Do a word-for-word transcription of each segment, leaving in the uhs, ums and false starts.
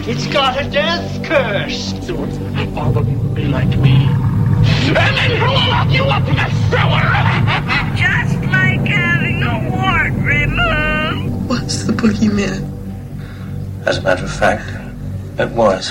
It's got a death curse. So all of you will be like me. And then who will lock you up in the cellar? Just like having a wart removed. Was the boogeyman? As a matter of fact, it was.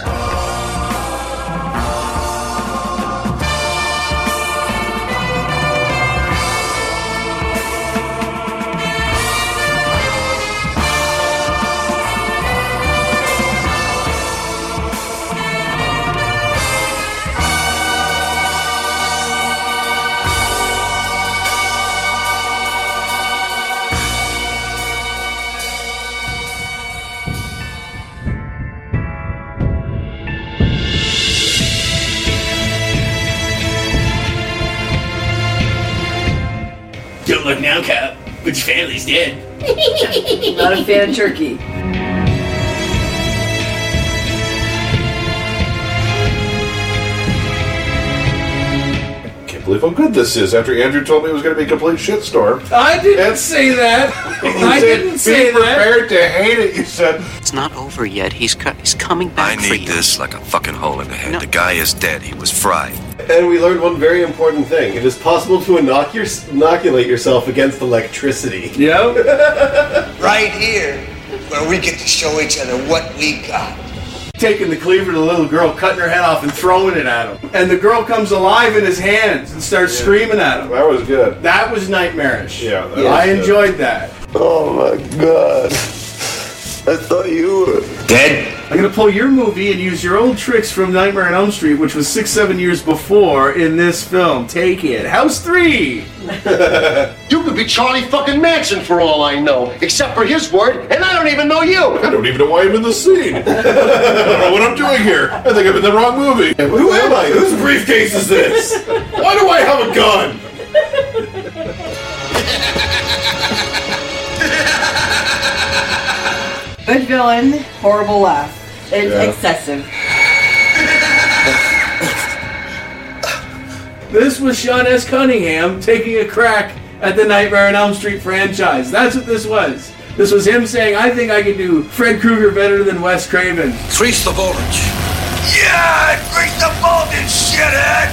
Don't look now, Cap, but your family's dead. Not a fan of turkey. Can't believe how good this is after Andrew told me it was going to be a complete shitstorm. I didn't and say that. I said, didn't say be that. prepared to hate it, you said. It's not over yet. He's cu- he's coming back I for need you. this like a fucking hole in the head. No. The guy is dead. He was fried. And we learned one very important thing. It is possible to inoc- inoculate yourself against electricity. Yep. Right here, where we get to show each other what we got. Taking the cleaver to the little girl, cutting her head off and throwing it at him. And the girl comes alive in his hands and starts yeah. screaming at him. That was good. That was nightmarish. Yeah, that yeah. was I good. enjoyed that. Oh my god. I thought you were dead. I'm going to pull your movie and use your old tricks from Nightmare on Elm Street, which was six, seven years before, in this film. Take it. House three! You could be Charlie fucking Manson for all I know, except for his word, and I don't even know you. I don't even know why I'm in the scene. I don't know what I'm doing here. I think I'm in the wrong movie. Who am I? Whose briefcase is this? Why do I have a gun? Good villain, horrible laugh. It's Yeah. excessive. This was Sean S. Cunningham taking a crack at the Nightmare on Elm Street franchise. That's what this was. This was him saying, I think I can do Fred Krueger better than Wes Craven. Increase the voltage. Yeah, increase the voltage, shithead!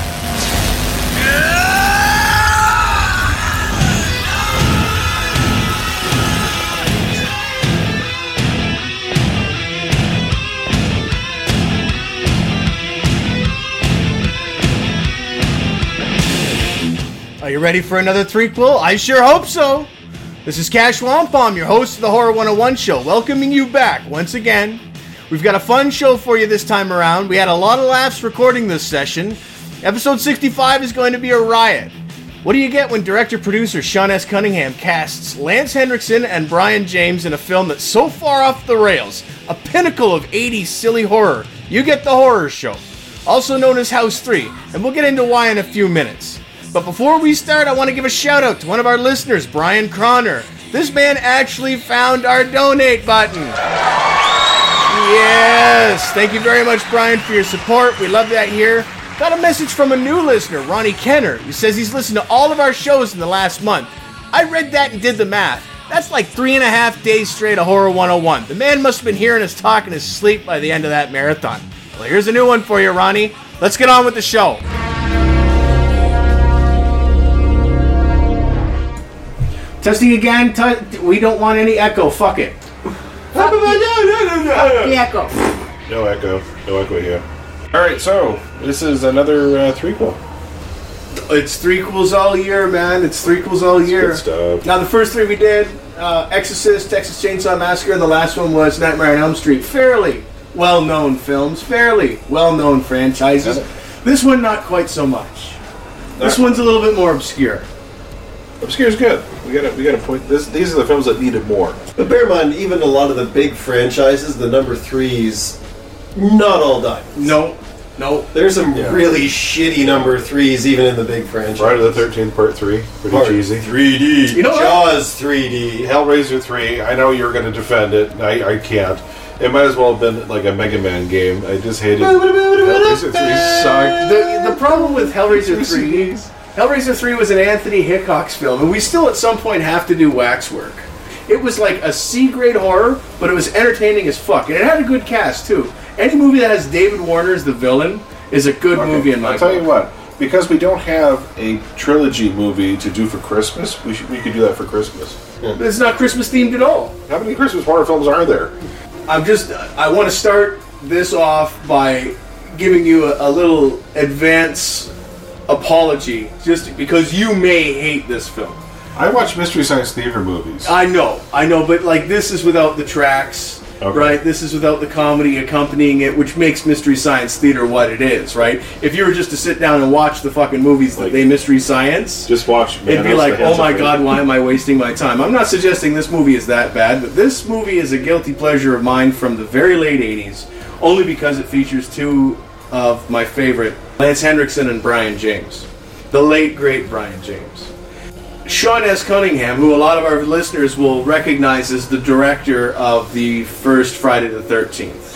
Are you ready for another threequel? I sure hope so. This is Cash Wampum, your host of the Horror one oh one show, welcoming you back once again. We've got a fun show for you this time around. We had a lot of laughs recording this session. Episode sixty-five is going to be a riot. What do you get when director-producer Sean S. Cunningham casts Lance Henriksen and Brian James in a film that's so far off the rails, a pinnacle of eighties silly horror? You get the horror show, also known as House three, and we'll get into why in a few minutes. But before we start, I want to give a shout out to one of our listeners, Brian Croner. This man actually found our donate button. Yes, thank you very much, Brian, for your support. We love that here. Got a message from a new listener, Ronnie Kenner, who says he's listened to all of our shows in the last month. I read that and did the math. That's like three and a half days straight of Horror one oh one. The man must have been hearing us talk in his sleep by the end of that marathon. Well, here's a new one for you, Ronnie. Let's get on with the show. Testing again. T- we don't want any echo. Fuck it. Fuck the echo. No echo. No echo here. Alright, so, this is another uh, threequel. It's threequels all year, man. It's threequels all year. Good stuff. Now, the first three we did, uh, Exorcist, Texas Chainsaw Massacre, and the last one was Nightmare on Elm Street. Fairly well-known films. Fairly well-known franchises. Yeah. This one, not quite so much. This Nah. one's a little bit more obscure. Obscure's good. We gotta, we gotta point. This, these are the films that needed more. But bear in mind, even a lot of the big franchises, the number threes, not all diamonds. No, no. There's some Yeah. really shitty number threes, even in the big franchises. Friday the thirteenth, Part three, pretty Part cheesy. three D. You know what? Jaws three D. Hellraiser three. I know you're gonna defend it. I, I can't. It might as well have been like a Mega Man game. I just hated Hellraiser three. Sucked. The, the problem with Hellraiser three, Hellraiser three was an Anthony Hickox film, and we still at some point have to do Waxwork. It was like a C-grade horror, but it was entertaining as fuck. And it had a good cast, too. Any movie that has David Warner as the villain is a good Okay, movie in my I'll tell book. you what. Because we don't have a trilogy movie to do for Christmas, we should, we could do that for Christmas. Yeah. It's not Christmas themed at all. How many Christmas horror films are there? I'm just, I want to start this off by giving you a, a little advance apology, just because you may hate this film. I watch Mystery Science Theater movies. I know, I know, but like this is without the tracks, okay. right? This is without the comedy accompanying it, which makes Mystery Science Theater what it is, right? If you were just to sit down and watch the fucking movies like, that they Mystery Science, just watch, it'd be like, oh my god, why am I wasting my time? I'm not suggesting this movie is that bad, but this movie is a guilty pleasure of mine from the very late eighties, only because it features two of my favorite, Lance Henriksen and Brian James. The late, great Brian James. Sean S. Cunningham, who a lot of our listeners will recognize as the director of the first Friday the thirteenth.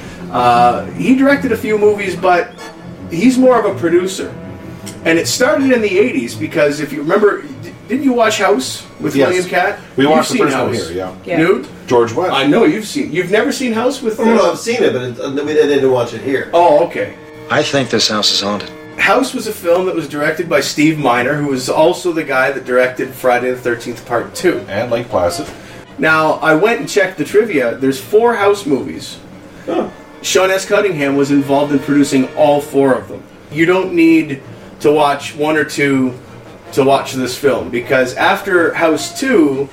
Uh, he directed a few movies, but he's more of a producer. And it started in the eighties because if you remember, didn't you watch House with yes. William Catt? We watched You've the first House. one here, yeah. yeah. Newt? George West. I know you've seen. You've never seen House with. Oh, no, I've seen it, but it, uh, we didn't watch it here. Oh, okay. I think this house is haunted. House was a film that was directed by Steve Miner, who was also the guy that directed Friday the thirteenth Part two. And Lake Placid. Now, I went and checked the trivia. There's four House movies. Huh. Sean S. Cunningham was involved in producing all four of them. You don't need to watch one or two to watch this film, because after House two,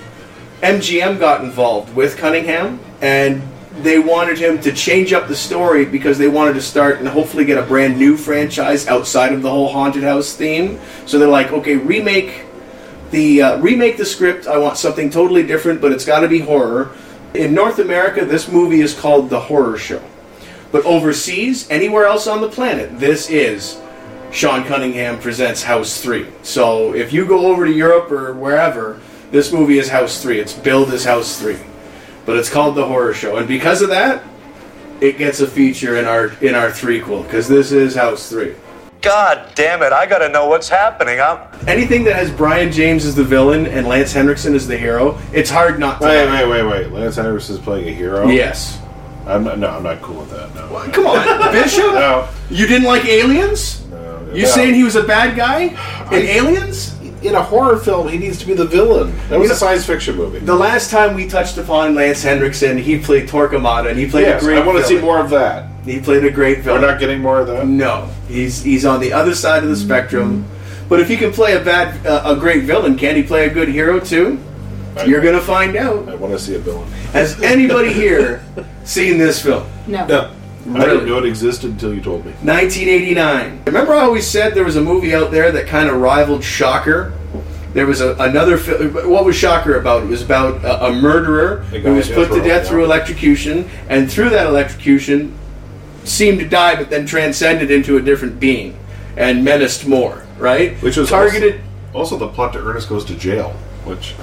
M G M got involved with Cunningham, and they wanted him to change up the story because they wanted to start and hopefully get a brand new franchise outside of the whole haunted house theme. So they're like, okay, remake the uh, remake the script. I want something totally different, but it's got to be horror. In North America, this movie is called The Horror Show. But overseas, anywhere else on the planet, this is Sean Cunningham Presents House three. So if you go over to Europe or wherever, this movie is House three. It's billed as House three. But it's called The Horror Show, and because of that, it gets a feature in our in our threequel, because this is House three. God damn it, I gotta know what's happening. I'm... Anything that has Brian James as the villain and Lance Henriksen as the hero, it's hard not to. Wait, like. wait, wait, wait. Lance Henriksen is playing a hero? Yes. I'm not, no, I'm not cool with that, no. Well, come on, Bishop? No. You didn't like Aliens? No. You no. saying he was a bad guy in I, Aliens? In a horror film, he needs to be the villain. That was You know, a science fiction movie. The last time we touched upon Lance Henriksen, he played Torquemada, and he played yes, a great I want to see villain. more of that. He played a great villain. We're not getting more of that? No, he's he's on the other side of the spectrum. But if he can play a bad, uh, a great villain, can he play a good hero too? I, You're gonna find out. I want to see a villain. Has anybody here seen this film? No. No. Really? I didn't know it existed until you told me. nineteen eighty-nine. Remember I always said there was a movie out there that kind of rivaled Shocker? There was a, another film. What was Shocker about? It was about a, a murderer who was put to death through electrocution, and through that electrocution seemed to die, but then transcended into a different being and menaced more, right? Which was targeted. Also, also the plot to Ernest Goes to Jail, which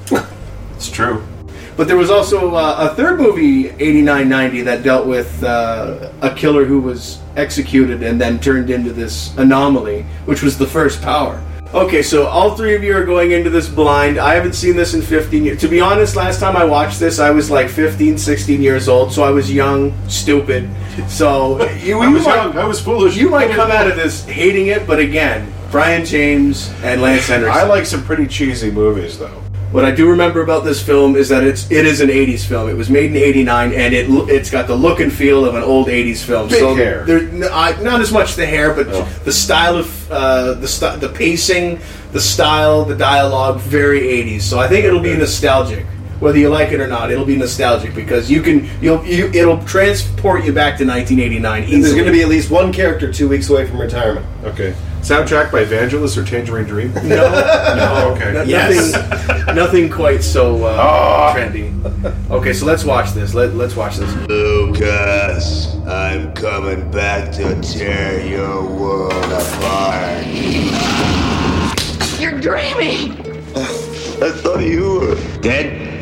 it's true. But there was also uh, a third movie, eighty-nine ninety, that dealt with uh, a killer who was executed and then turned into this anomaly, which was The First Power. Okay, so all three of you are going into this blind. I haven't seen this in fifteen years. To be honest, last time I watched this, I was like fifteen, sixteen years old, so I was young, stupid. So you, I you was might, young, I was foolish. You might come out of this hating it, but again, Brian James and Lance Henriksen. I like some pretty cheesy movies, though. What I do remember about this film is that it's it is an eighties film. It was made in eighty-nine, and it it's got the look and feel of an old eighties film. Big so hair. There, n- I- not as much the hair, but Oh. the style of uh, the st- the pacing, the style, the dialogue, very eighties. So I think it'll be nostalgic, whether you like it or not. It'll be nostalgic because you can you'll you, it'll transport you back to nineteen eighty-nine. There's going to be at least one character two weeks away from retirement. Okay. Soundtrack by Vangelis or Tangerine Dream? No, no, okay. no- Yes. nothing, nothing quite so uh, Oh. trendy. Okay, so let's watch this. Let, let's watch this. Lucas, I'm coming back to tear your world apart. You're dreaming! I thought you were dead.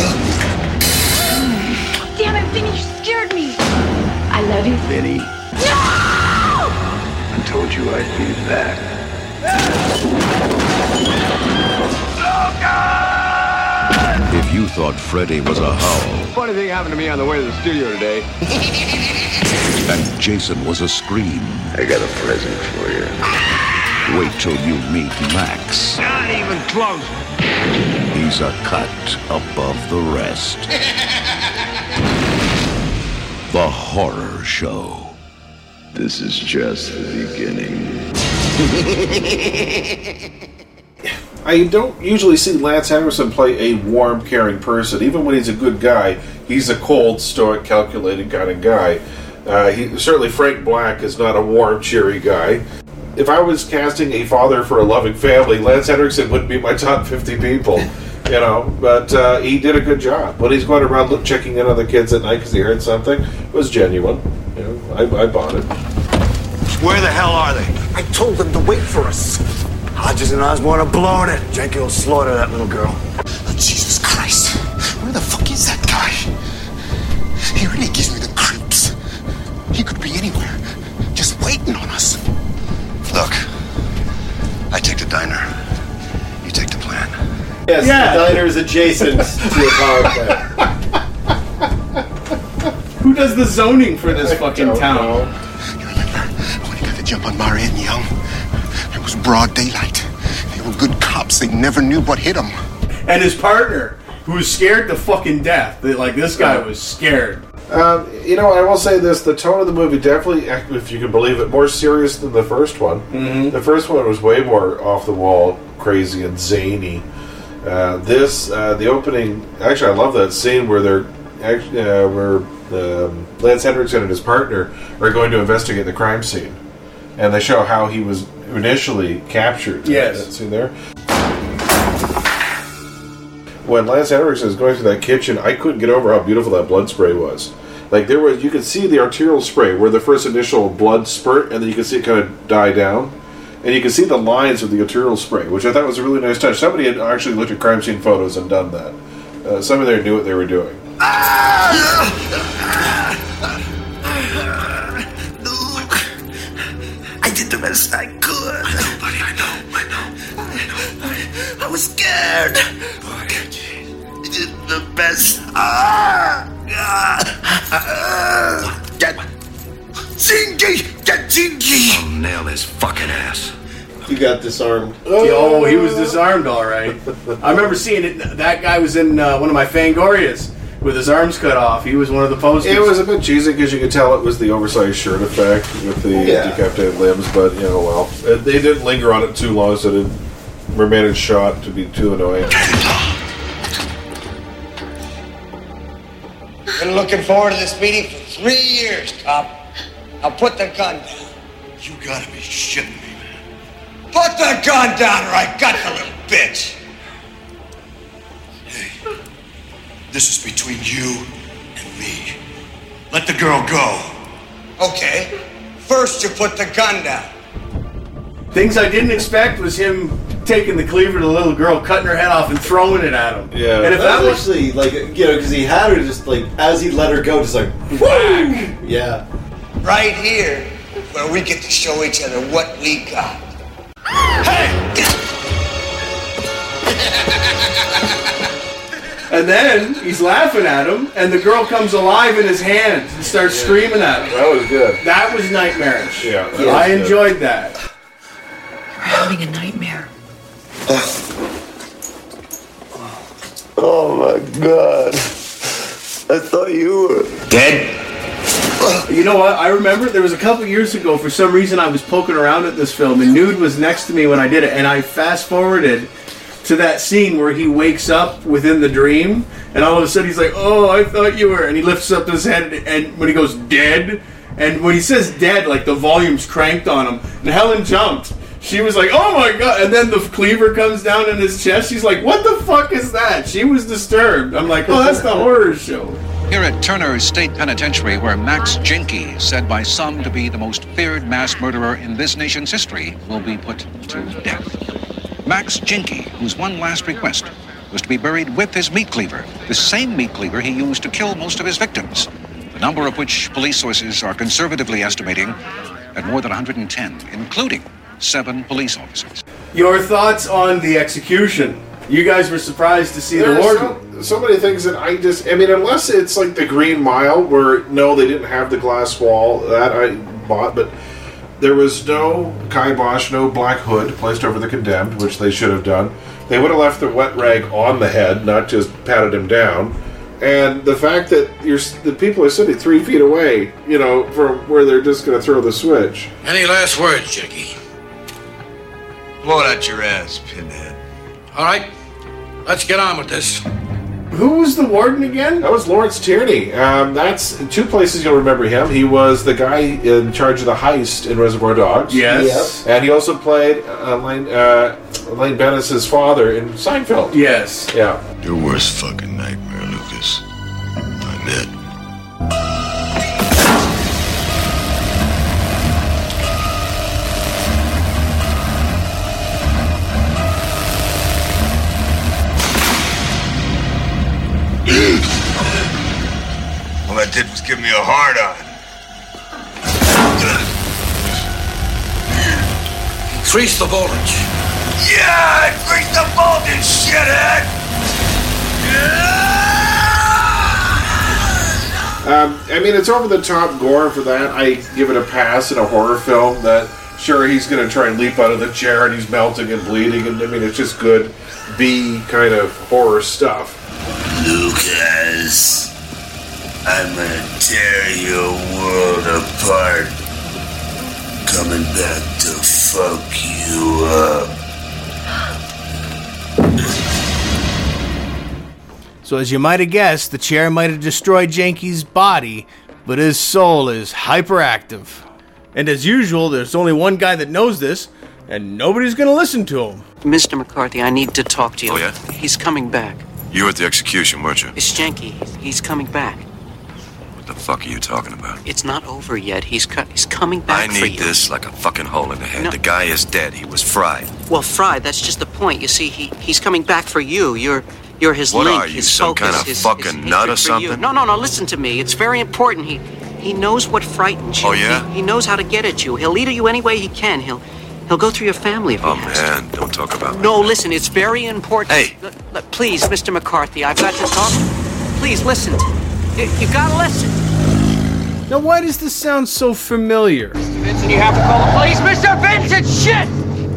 Damn it, Vinny, you scared me! I love you. Vinny, No! I told you I'd be back. Lucas! If you thought Freddy was a howl... Funny thing happened to me on the way to the studio today. And Jason was a scream. I got a present for you. Wait till you meet Max. Not even close. He's a cut above the rest. The Horror Show. This is just the beginning. I don't usually see Lance Henriksen play a warm, caring person. Even when he's a good guy, he's a cold, stoic, calculated kind of guy. Uh, he, certainly Frank Black is not a warm, cheery guy. If I was casting a father for a loving family, Lance Henriksen wouldn't be my top fifty people. You know, but uh, he did a good job. When he's going around look, checking in on the kids at night because he heard something, it was genuine. You know, I, I bought it. Where the hell are they? I told them to wait for us. Hodges and Osborne are blowing it. Jenky will slaughter that little girl. Oh, Jesus Christ. Where the fuck is that guy? He really gives me the creeps. He could be anywhere, just waiting on us. Look, I take the diner. You take the plan. Yes, Yeah. the diner is adjacent to a power plant. Who does the zoning for this fucking town? You remember when he got the jump on Mariette and Young? It was broad daylight. They were good cops. They never knew what hit them. And his partner, who was scared to fucking death. Like, this guy was scared. Um, you know, I will say this: the tone of the movie definitely, if you can believe it, more serious than the first one. Mm-hmm. The first one was way more off the wall, crazy and zany. Uh, this, uh, the opening. Actually, I love that scene where they're actually uh, where um, Lance Henriksen and his partner are going to investigate the crime scene, and they show how he was initially captured. Yes, that scene there. When Lance Henriksen is going through that kitchen, I couldn't get over how beautiful that blood spray was. Like, there was, you could see the arterial spray where the first initial blood spurt, and then you could see it kind of die down, and you could see the lines of the arterial spray, which I thought was a really nice touch. Somebody had actually looked at crime scene photos and done that. Uh, somebody there knew what they were doing. I did the best I could. I know, buddy, I know, I know, I know. I was scared. I did the best. Ah! Ah! Get Zingy! Get Zingy! I'll nail his fucking ass. You got disarmed. Oh, he was disarmed, all right. I remember seeing it. That guy was in uh, one of my Fangorias with his arms cut off. He was one of the posters. It was a bit cheesy because you could tell it was the oversized shirt effect with the Yeah. decapitated limbs, but, you know, well. It, they didn't linger on it too long, so it remained shot to be too annoying. Been looking forward to this meeting for three years, cop. Now put the gun down. You gotta be shitting me, man. Put the gun down or I got the little bitch. Hey, this is between you and me. Let the girl go. Okay. First you put the gun down. Things I didn't expect was him taking the cleaver to the little girl, cutting her head off, and throwing it at him. Yeah. And if that, That was was actually, like, you know, because he had her just, like, as he let her go, just like, whack! Yeah. Right here, where we get to show each other what we got. and then he's laughing at him, and the girl comes alive in his hands and starts Yeah. screaming at him. That was good. That was nightmarish. Yeah, that I was good. enjoyed that. You're having a nightmare. Oh my god. I thought you were dead. You know what? I remember there was a couple years ago, for some reason I was poking around at this film, and Nude was next to me when I did it, and I fast forwarded to that scene where he wakes up within the dream, and all of a sudden he's like, "Oh, I thought you were," and he lifts up his head, and when he goes, "Dead," and when he says "dead," like the volume's cranked on him, and Helen jumped. She was like, "Oh my god," and then the cleaver comes down in his chest. She's like, "What the fuck is that?" She was disturbed. I'm like, "Oh, that's the horror show." Here at Turner State Penitentiary, where Max Jenke, said by some to be the most feared mass murderer in this nation's history, will be put to death. Max Jenke, whose one last request was to be buried with his meat cleaver, the same meat cleaver he used to kill most of his victims, the number of which police sources are conservatively estimating at more than one hundred ten, including seven police officers. Your thoughts on the execution? You guys were surprised to see There the are warden. some- so many things that I just, I mean, unless it's like the Green Mile, where no, they didn't have the glass wall, that I bought, but there was no kibosh, no black hood placed over the condemned, which they should have done. They would have left the wet rag on the head, not just patted him down. And the fact that you're, the people are sitting three feet away, you know, from where they're just going to throw the switch. Any last words, Jackie? Blow it out your ass, Pinhead. All right, let's get on with this. Who was the warden again? That was Lawrence Tierney. Um, that's two places you'll remember him. He was the guy in charge of the heist in Reservoir Dogs. Yes. Yep. And he also played uh, Lane, uh, Lane Bennis' father in Seinfeld. Yes. Yeah. Your worst fucking nightmare, Lucas. I'm dead. All that did was give me a hard on. Increase the voltage. Yeah, increase the voltage, shithead! Um, I mean, it's over the top gore for that. I give it a pass in a horror film. That sure he's going to try and leap out of the chair and he's melting and bleeding, and I mean it's just good B kind of horror stuff. Lucas, I'm gonna tear your world apart. Coming back to fuck you up. So as you might have guessed, the chair might have destroyed Janky's body, but his soul is hyperactive. And as usual, there's only one guy that knows this, and nobody's gonna listen to him. Mister McCarthy, I need to talk to you. Oh, yeah? He's coming back. You were at the execution, weren't you? It's Janky. He's, he's coming back. What the fuck are you talking about? It's not over yet. He's cu- he's coming back I for you. need this like a fucking hole in the head. No. The guy is dead. He was fried. Well, fried, that's just the point. You see, he he's coming back for you. You're you're his What link, are you, his some focus, kind of his, fucking his nut or hatred for you. something? No, no, no, listen to me. It's very important. He he knows what frightens you. Oh, yeah? He, he knows how to get at you. He'll lead you any way he can. He'll he'll go through your family if he Oh, has man, don't talk about to. me. No, listen, it's very important. Hey. L- l- please, Mister McCarthy, I've got to talk. Please, listen. You, you gotta listen. Now why does this sound so familiar? Vincent, you have to call the police. Mister Vincent, shit!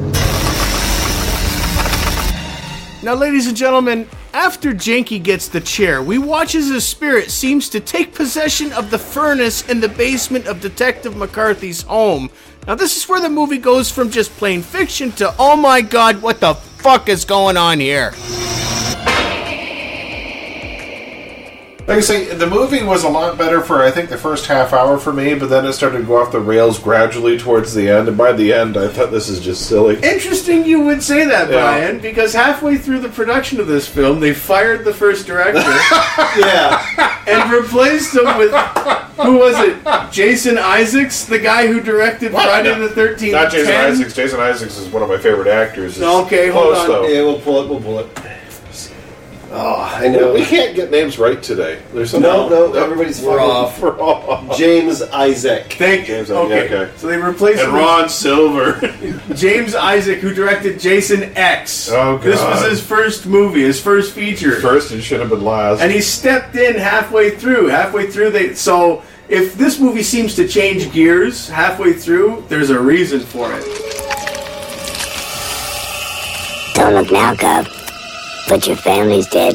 Now, ladies and gentlemen, after Janky gets the chair, we watch as his spirit seems to take possession of the furnace in the basement of Detective McCarthy's home. Now, this is where the movie goes from just plain fiction to, oh my god, what the fuck is going on here? Like I say, the movie was a lot better for, I think, the first half hour for me, but then it started to go off the rails gradually towards the end, and by the end, I thought this is just silly. Interesting you would say that, Yeah. Brian, because halfway through the production of this film, they fired the first director. Yeah. And replaced him with, who was it? Jason Isaacs, the guy who directed What? Friday No, the thirteenth. Not Jason ten? Isaacs. Jason Isaacs is one of my favorite actors. It's Okay, hold close, on. Though. Yeah, we'll pull it. We'll pull it. Oh, I know. We can't get names right today. There's something No, wrong. no, everybody's We're fucking- off. We're off. James Isaac. Thank you. James, okay. yeah, okay. So they replaced And him with Ron Silver. James Isaac, who directed Jason X. Oh, God. This was his first movie, his first feature. First, it should have been last. And he stepped in halfway through. Halfway through, they so if this movie seems to change gears halfway through, there's a reason for it. Don't look now, Cub. But your family's dead.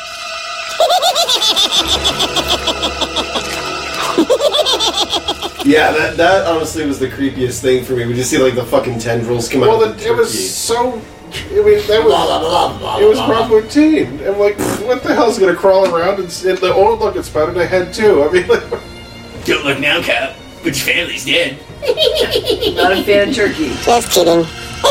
Yeah, that that honestly was the creepiest thing for me. We just see like the fucking tendrils come well, out. Of it, the it was turkey. so. I mean, that was. It was Bravo Teen. I'm like, what the hell's gonna crawl around and, and the oh look, it's spotted a head too. I mean, like, Don't look now, Cap. But your family's dead. Not a fan of turkey. Just kidding.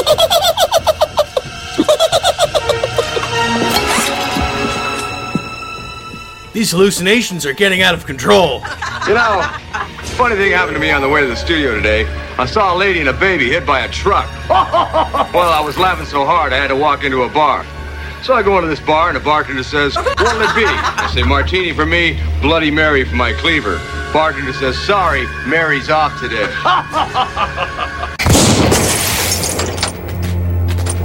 These hallucinations are getting out of control. You know, funny thing happened to me on the way to the studio today. I saw a lady and a baby hit by a truck. Well, I was laughing so hard I had to walk into a bar. So I go into this bar and the bartender says, what'll it be? I say, martini for me, Bloody Mary for my cleaver. Bartender says, sorry, Mary's off today.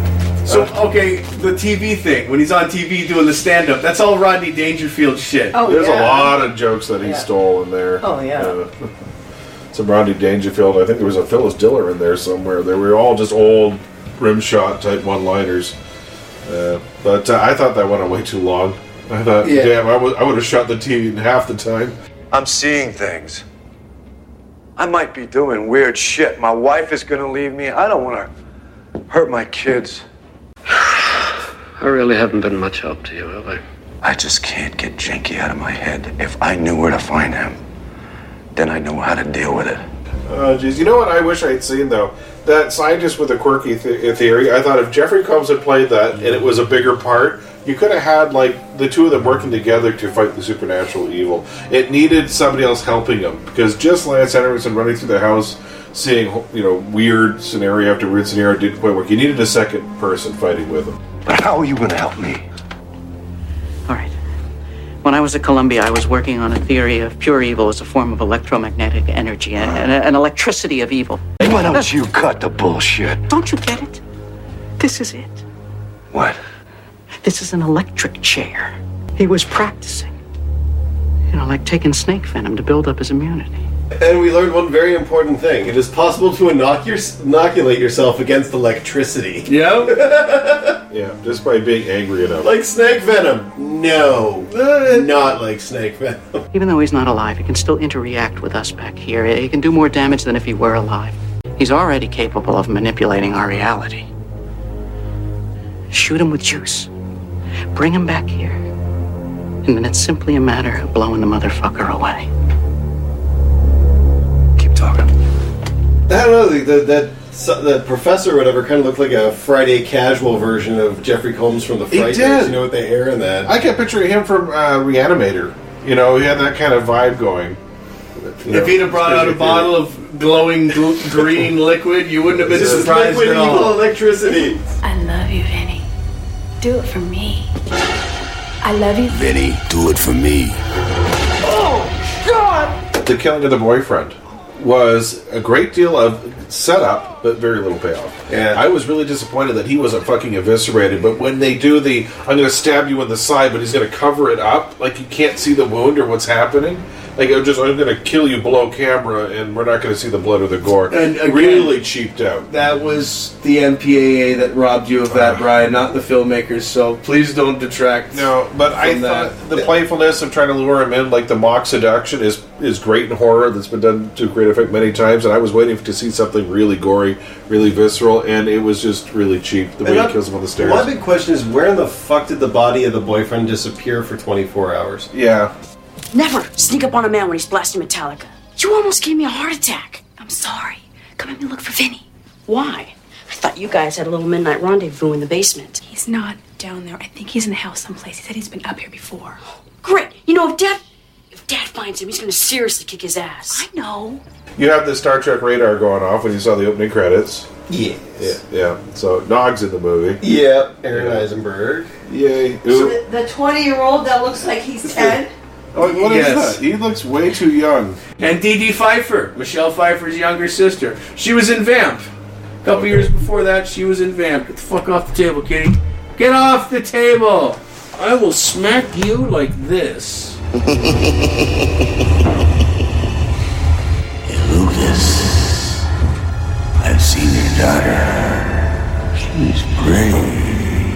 So, okay, the T V thing, when he's on T V doing the stand-up, that's all Rodney Dangerfield shit. Oh, There's yeah. a lot of jokes that he yeah. stole in there. Oh, yeah. Uh, some Rodney Dangerfield. I think there was a Phyllis Diller in there somewhere. They were all just old rimshot type one-liners. Uh, but uh, I thought that went on way too long. I thought, yeah. damn, I would, I would have shut the T V in half the time. I'm seeing things. I might be doing weird shit. My wife is gonna leave me. I don't want to hurt my kids. I really haven't been much help to you, have I? I just can't get Jenky out of my head. If I knew where to find him, then I know how to deal with it. Oh, jeez. You know what I wish I'd seen, though? That scientist with a quirky th- theory, I thought if Jeffrey Combs had played that and it was a bigger part, you could have had, like, the two of them working together to fight the supernatural evil. It needed somebody else helping them, because just Lance Henriksen running through the house, seeing, you know, weird scenario after weird scenario didn't quite work. You needed a second person fighting with him. But how are you going to help me? All right. When I was at Columbia, I was working on a theory of pure evil as a form of electromagnetic energy, and an electricity of evil. Why don't you cut the bullshit? Don't you get it? This is it. What? This is an electric chair. He was practicing. You know, like taking snake venom to build up his immunity. And we learned one very important thing. It is possible to inoc- inoculate yourself against electricity. Yeah? Yeah, just by being angry enough. Like snake venom. No. Not like snake venom. Even though he's not alive, he can still interact with us back here. He can do more damage than if he were alive. He's already capable of manipulating our reality. Shoot him with juice. Bring him back here. And then it's simply a matter of blowing the motherfucker away. Talking. I don't know, the, that the professor or whatever kind of looked like a Friday Casual version of Jeffrey Combs from the Fright Night, you know, with the hair and that. I kept picturing him from uh, Reanimator. You know, he had that kind of vibe going. You know, if he'd have brought out a bottle of glowing gl- green liquid, you wouldn't have been this surprised liquid at all. Evil electricity. I love you, Vinny. Do it for me. I love you. Vinny, do it for me. Oh, God! The killing of the boyfriend was a great deal of setup, but very little payoff. Yeah. I was really disappointed that he wasn't fucking eviscerated, but when they do the, I'm going to stab you in the side, but he's going to cover it up, like you can't see the wound or what's happening. Like, I'm just, I'm going to kill you below camera, and we're not going to see the blood or the gore. And again, really cheaped out. That was the M P A A that robbed you of that, uh, Brian, not the filmmakers, so please don't detract. No, but I that. thought the playfulness of trying to lure him in, like the mock seduction, is is great in horror. That's been done to great effect many times, and I was waiting to see something really gory, really visceral, and it was just really cheap, the way he kills him on the stairs. My big question is, where in the fuck did the body of the boyfriend disappear for twenty-four hours? Yeah. Never sneak up on a man when he's blasting Metallica. You almost gave me a heart attack. I'm sorry. Come help me look for Vinny. Why? I thought you guys had a little midnight rendezvous in the basement. He's not down there. I think he's in the house someplace. He said he's been up here before. Great. You know, if Dad... If Dad finds him, he's going to seriously kick his ass. I know. You have the Star Trek radar going off when you saw the opening credits. Yes. Yeah, yeah. So, Nog's in the movie. Yeah, Aaron Eisenberg. Yay. So the twenty-year-old that looks like he's ten? Oh, what is Yes. that? He looks way too young. And Dee Dee Pfeiffer, Michelle Pfeiffer's younger sister. She was in Vamp. A couple Okay. years before that, she was in Vamp. Get the fuck off the table, kitty. Get off the table! I will smack you like this. Hey, Lucas, I've seen your daughter. She's pretty.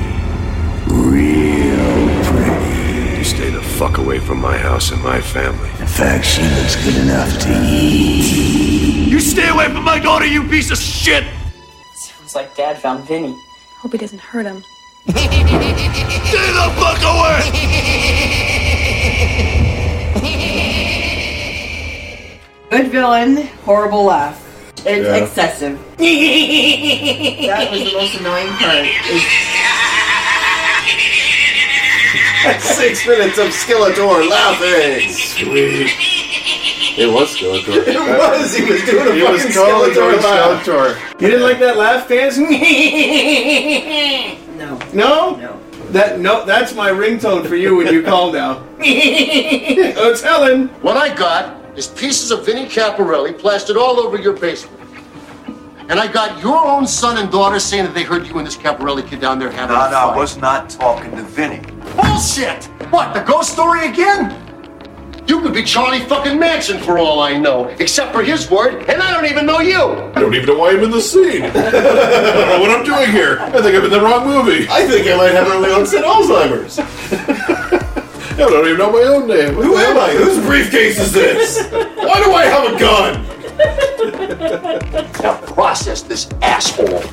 Real pretty. You stay the fuck away from my house and my family. In fact, she looks good enough to eat. You stay away from my daughter, you piece of shit! Sounds like Dad found Vinny. Hope he doesn't hurt him. Stay the fuck away! Good villain, horrible laugh. It's Yeah. excessive. That was the most annoying part. Six minutes of Skeletor laughing. Sweet. It was Skeletor. It was. He was doing a He fucking was totally doing Skeletor laugh. Skeletor. You didn't like that laugh dance? No. No? No. That no, that's my ringtone for you when you call now. Oh, it's Helen. What I got is pieces of Vinnie Caparelli plastered all over your basement. And I got your own son and daughter saying that they heard you and this Caparelli kid down there having No, a no, fight. I was not talking to Vinny. Bullshit! What, the ghost story again? You could be Charlie fucking Manson for all I know, except for his word, and I don't even know you! I don't even know why I'm in the scene. I don't know what I'm doing here. I think I'm in the wrong movie. I think I might have early onset Alzheimer's. I don't even know my own name. Who am I? Whose briefcase is this? Why do I have a gun? Now process this asshole.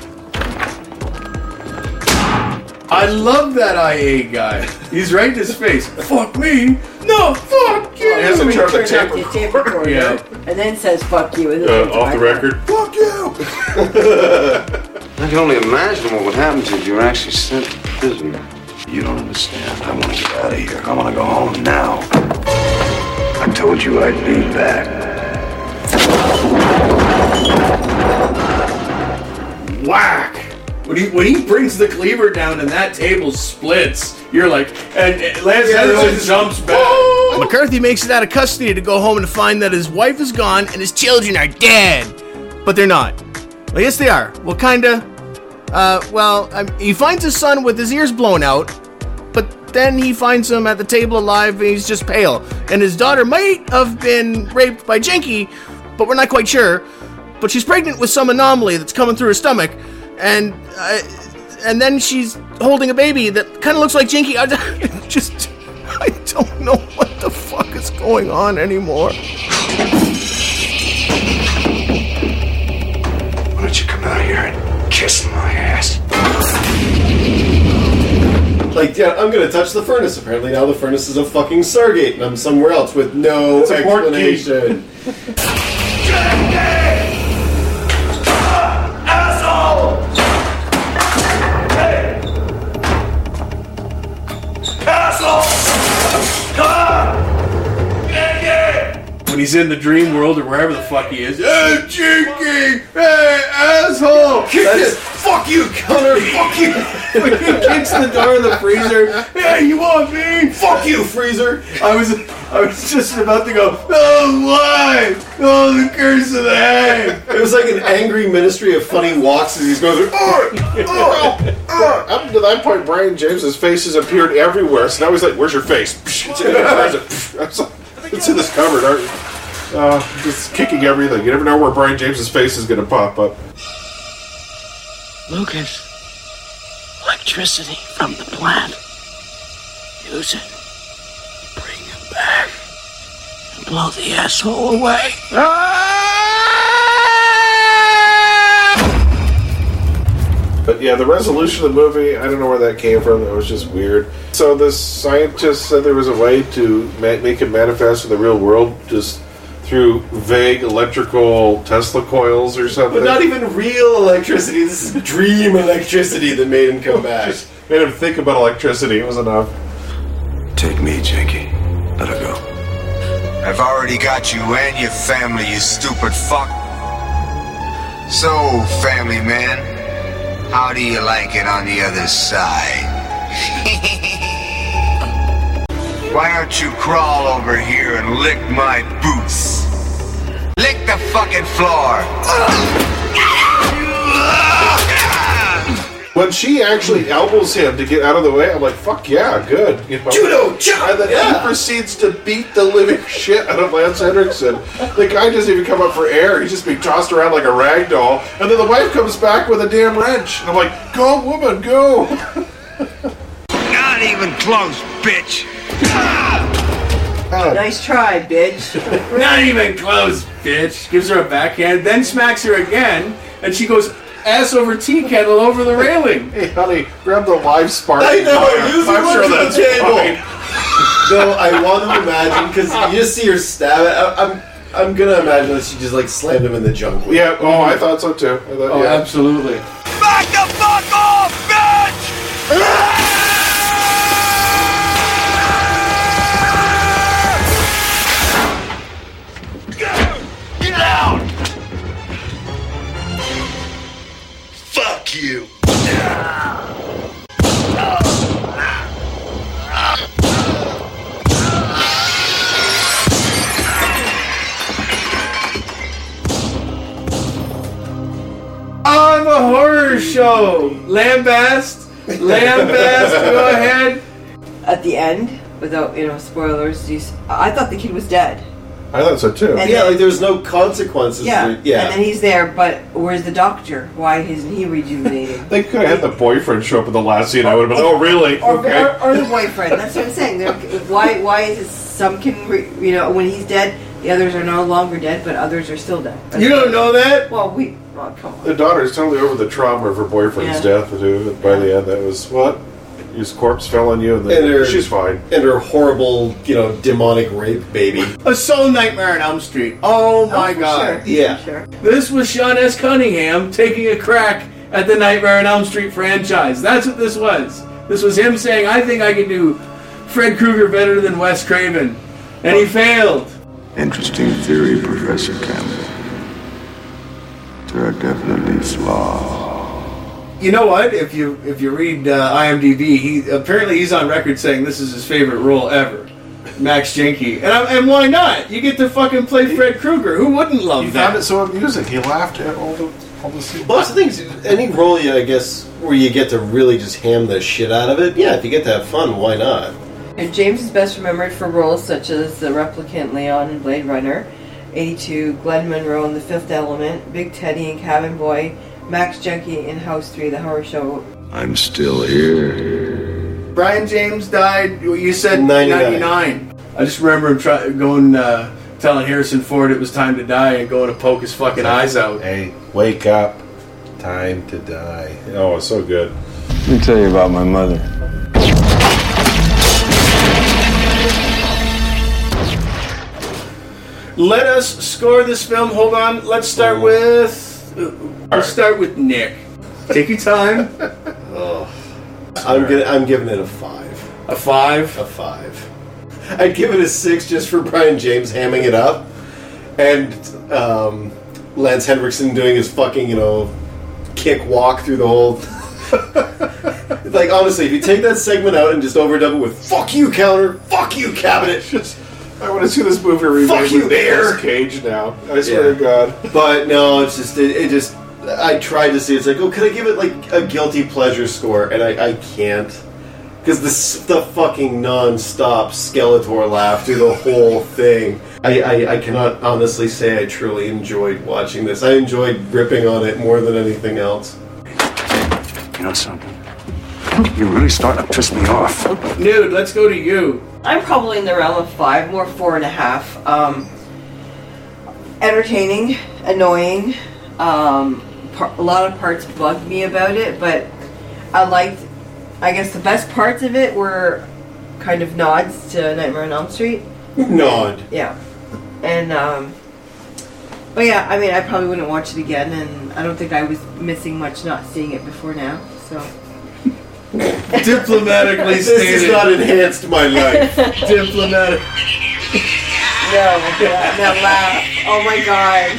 I love that I A guy. He's right in his face. Fuck me. No, fuck you. He hasn't turned the tape the tape recorder, Yeah. and then says "fuck you." And Uh, off the record. Fuck you. I can only imagine what would happen if you were actually sent to prison. You don't understand. I want to get out of here. I want to go home now. I told you I'd be back. Whack! When he when he brings the cleaver down and that table splits, you're like, and, and Lance Yeah, Henriksen just- jumps back. McCarthy makes it out of custody to go home and find that his wife is gone and his children are dead, but they're not. Well, yes, they are. Well, kinda. Uh, well, um, he finds his son with his ears blown out, but then he finds him at the table alive and he's just pale. And his daughter might have been raped by Jinky, but we're not quite sure. But she's pregnant with some anomaly that's coming through her stomach, and uh, and then she's holding a baby that kind of looks like Jinky. I just, I don't know what the fuck is going on anymore. Why don't you come out here and kiss my ass? Like, yeah, I'm gonna touch the furnace. Apparently now the furnace is a fucking Stargate, and I'm somewhere else with no It's a port key. explanation. Asshole! Hey! Asshole! Ah! When he's in the dream world or wherever the fuck he is, hey, Jinky! Hey, asshole! That's, fuck you, Connor! Fuck you! When he kicks the door of the freezer, hey, you want me? Fuck you, freezer! I was, I was just about to go, oh, why? Oh, the curse of the hag! It was like an angry Ministry of Funny Walks as he's going through. Oh, oh, oh. Up to that point, Brian James's face has appeared everywhere. So now he's like, "Where's your face?" It's in, where's it? I was like, it's in this cupboard. Aren't you? Uh, just kicking everything. You never know where Brian James's face is going to pop up. Lucas, electricity from the plant. Use it. Bring him back. And blow the asshole away. But yeah, the resolution of the movie, I don't know where that came from. It was just weird. So this scientist said there was a way to ma- make it manifest in the real world just through vague electrical Tesla coils or something. But not even real electricity. This is dream electricity that made him come back. Just made him think about electricity. It was enough. Take me, Jinky. Let her go. I've already got you and your family, you stupid fuck. So, family man, how do you like it on the other side? Why don't you crawl over here and lick my boots? Lick the fucking floor! When she actually elbows him to get out of the way, I'm like, fuck yeah, good. You know? Judo chop! And then Yeah. he proceeds to beat the living shit out of Lance Henriksen. The guy doesn't even come up for air. He's just being tossed around like a rag doll. And then the wife comes back with a damn wrench. And I'm like, go, woman, go. Not even close, bitch! Nice try, bitch. Not even close, bitch. Gives her a backhand, then smacks her again, and she goes ass over tea kettle over the railing. Hey, honey, grab the live spark. I know, use the I'm one sure to the that's table. fine. No, I want to imagine, because you just see her stab it. I, I'm I'm gonna imagine that she just like slammed him in the junk. Yeah, oh, I thought so too. I thought, Oh, yeah. absolutely. Back the fuck off, bitch! Get out! Fuck you! horror show. Lambast, Lambast, go ahead. At the end, without you know spoilers, you, s- I thought the kid was dead. I thought so too. And yeah, then- like there's no consequences. Yeah, To, yeah. and then he's there, but where's the doctor? Why isn't he rejuvenating? They could have had the boyfriend show up in the last scene. I would have been, oh, really? Or, Okay. or, or the boyfriend. That's what I'm saying. They're, why? Why is it some can re, you know when he's dead, the others are no longer dead, but others are still dead. That's You don't know that? Well, we. Well, come on. The daughter's totally over the trauma of her boyfriend's Yeah. death. Too. And by the end, that was what? His corpse fell on you, and, then And her- she's fine. And her horrible, you know, demonic rape baby. A Soul Nightmare on Elm Street. Oh my for god. sure. Yeah. Sure. This was Sean S. Cunningham taking a crack at the Nightmare on Elm Street franchise. That's what this was. This was him saying, I think I can do Fred Krueger better than Wes Craven. And he failed. Interesting theory, Professor Campbell. There are definitely flaws. You know what? If you if you read uh, IMDb, he apparently he's on record saying this is his favorite role ever, Max Jenke. And I, and why not? You get to fucking play Fred Krueger. Who wouldn't love He that? found it so amusing. He laughed at all the all the scenes. Well, that's the thing. Any role, you, I guess, where you get to really just ham the shit out of it. Yeah, if you get to have fun, why not? And James is best remembered for roles such as the replicant Leon in Blade Runner, eighty-two, Glenn Monroe in The Fifth Element, Big Teddy in Cabin Boy, Max Junkie in House three, The Horror Show. I'm still here. Brian James died. You said ninety-nine. ninety-nine. I just remember him try, going, uh, telling Harrison Ford it was time to die, and going to poke his fucking eyes out. Hey, wake up. Time to die. Oh, it's so good. Let me tell you about my mother. Let us score this film. Hold on. Let's start with. Let's start with Nick. Take your time. Oh, I'm gonna. I'm giving it a five. A five. A five. I'd give it a six just for Brian James hamming it up, and um, Lance Henriksen doing his fucking you know kick walk through the whole. Like honestly, if you take that segment out and just overdub it with "fuck you, counter," "fuck you, cabinet," just. I want to see this movie remade Fuck you, with Nicolas Bear! Cage now. I swear Yeah. to God. But no, it's just it, it just. I tried to see. It's like, oh, could I give it like a guilty pleasure score? And I, I can't because the the fucking non-stop Skeletor laugh through the whole thing. I, I I cannot honestly say I truly enjoyed watching this. I enjoyed ripping on it more than anything else. You know something? You're really starting to piss me off. Dude, let's go to you. I'm probably in the realm of five, more four and a half. Um, entertaining, annoying. Um, par- a lot of parts bugged me about it, but I liked. I guess the best parts of it were kind of nods to Nightmare on Elm Street. Nod. Yeah, and um, but yeah, I mean, I probably wouldn't watch it again, and I don't think I was missing much not seeing it before now. So. Diplomatically This stated. has not enhanced my life. Diplomatic. No, that, that laugh. Oh my god.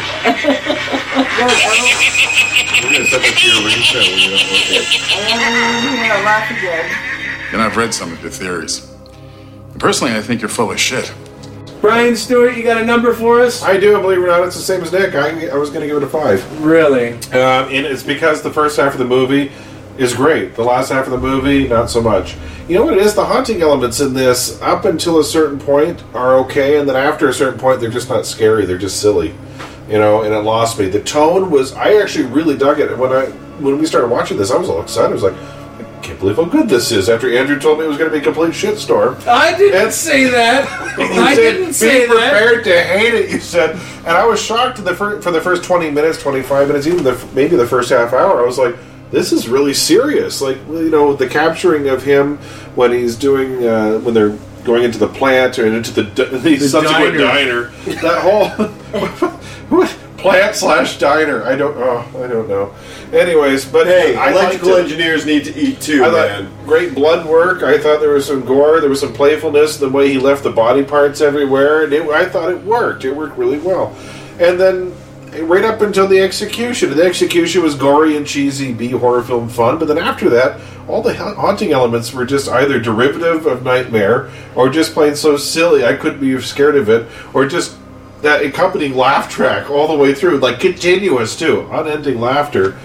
We're going to set that to your ring when you don't look at it. Yeah, laugh again. And I've read some of your theories. And personally, I think you're full of shit. Brian Stewart, you got a number for us? I do, believe it or not, it's the same as Nick. I, I was going to give it a five. Really? Um, and it's because the first half of the movie is great. The last half of the movie, not so much. You know what it is? The haunting elements in this, up until a certain point, are okay, and then after a certain point, they're just not scary. They're just silly. You know, and it lost me. The tone was... I actually really dug it. When I when we started watching this, I was all excited. I was like, I can't believe how good this is. After Andrew told me it was going to be a complete shitstorm. I didn't say that. You I said, didn't say be that. prepared to hate it, you said. And I was shocked the fir- for the first twenty minutes, twenty-five minutes, even the, maybe the first half hour. I was like, this is really serious. Like, you know, the capturing of him when he's doing, uh, when they're going into the plant or into the, the, the subsequent diner. diner. That whole plant slash diner. I don't, oh, I don't know. Anyways, but Hey, I electrical liked it. engineers need to eat too, I man. thought great blood work. I thought there was some gore. There was some playfulness. The way he left the body parts everywhere, and it, I thought it worked. It worked really well. And then right up until the execution, the execution was gory and cheesy, B horror film fun. But then after that, all the ha- haunting elements were just either derivative of Nightmare or just plain so silly I couldn't be scared of it, or just that accompanying laugh track all the way through, like continuous too, unending laughter.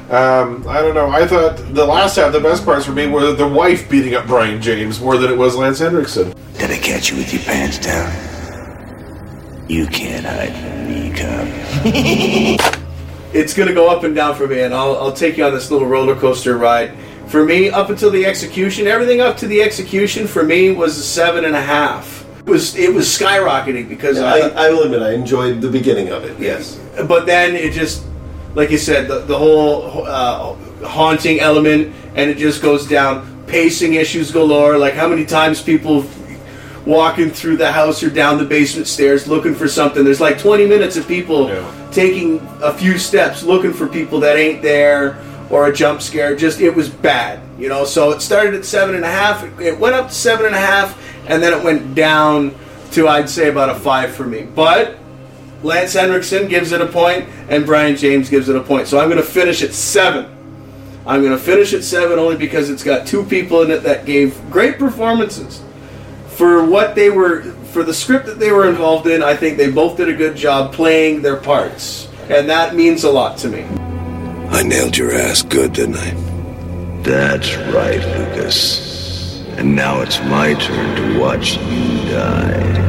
Um, I don't know. I thought the last half, the best parts for me were the wife beating up Brian James more than it was Lance Henriksen. Did I catch you with your pants down? You can't hide from me, cub. It's going to go up and down for me, and I'll, I'll take you on this little roller coaster ride. For me, up until the execution, everything up to the execution for me was a seven and a half. It was it was skyrocketing because yeah, I, I, I will admit I enjoyed the beginning of it. Yes, but then it just, like you said, the, the whole uh, haunting element, and it just goes down. Pacing issues galore. Like how many times people walking through the house or down the basement stairs looking for something. There's like twenty minutes of people yeah. taking a few steps looking for people that ain't there, or a jump scare. Just, it was bad, you know. So it started at seven and a half. It went up to seven and a half, and then it went down to, I'd say, about a five for me. But Lance Henriksen gives it a point, and Brian James gives it a point. So I'm going to finish at seven. I'm going to finish at seven only because it's got two people in it that gave great performances. For what they were, for the script that they were involved in, I think they both did a good job playing their parts. And that means a lot to me. I nailed your ass good, didn't I? That's right, Lucas. And now it's my turn to watch you die.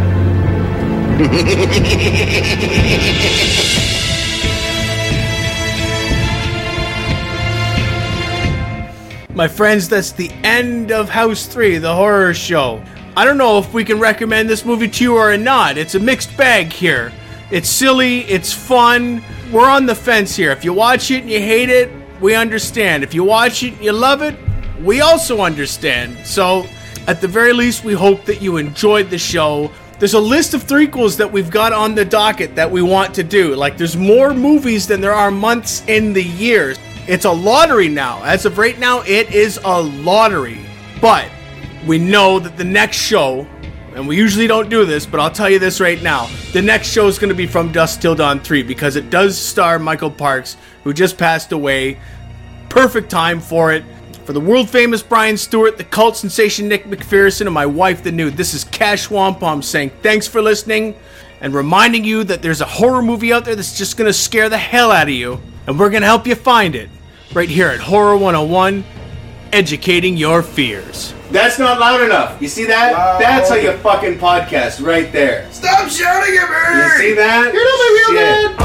My friends, that's the end of House three, the horror show. I don't know if we can recommend this movie to you or not. It's a mixed bag here. It's silly, it's fun. We're on the fence here. If you watch it and you hate it, we understand. If you watch it and you love it, we also understand. So, at the very least, we hope that you enjoyed the show. There's a list of threequels that we've got on the docket that we want to do. Like, there's more movies than there are months in the year. It's a lottery now. As of right now, it is a lottery. But we know that the next show, and we usually don't do this, but I'll tell you this right now, the next show is going to be From Dusk Till Dawn three, because it does star Michael Parks, who just passed away. Perfect time for it. For the world-famous Brian Stewart, the cult sensation Nick McPherson, and my wife, the Nude, this is Cash Wampum saying thanks for listening, and reminding you that there's a horror movie out there that's just going to scare the hell out of you, and we're going to help you find it, right here at Horror one oh one, educating your fears. That's not loud enough. You see that? Loud. That's how you fucking podcast right there. Stop shouting at me! You see that? You're not my real dad!